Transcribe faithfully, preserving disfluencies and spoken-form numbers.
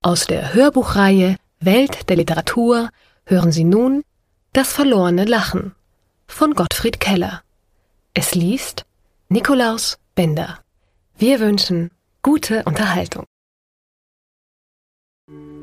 Aus der Hörbuchreihe Welt der Literatur hören Sie nun Das verlorene Lachen von Gottfried Keller. Es liest Nikolaus Bender. Wir wünschen gute Unterhaltung.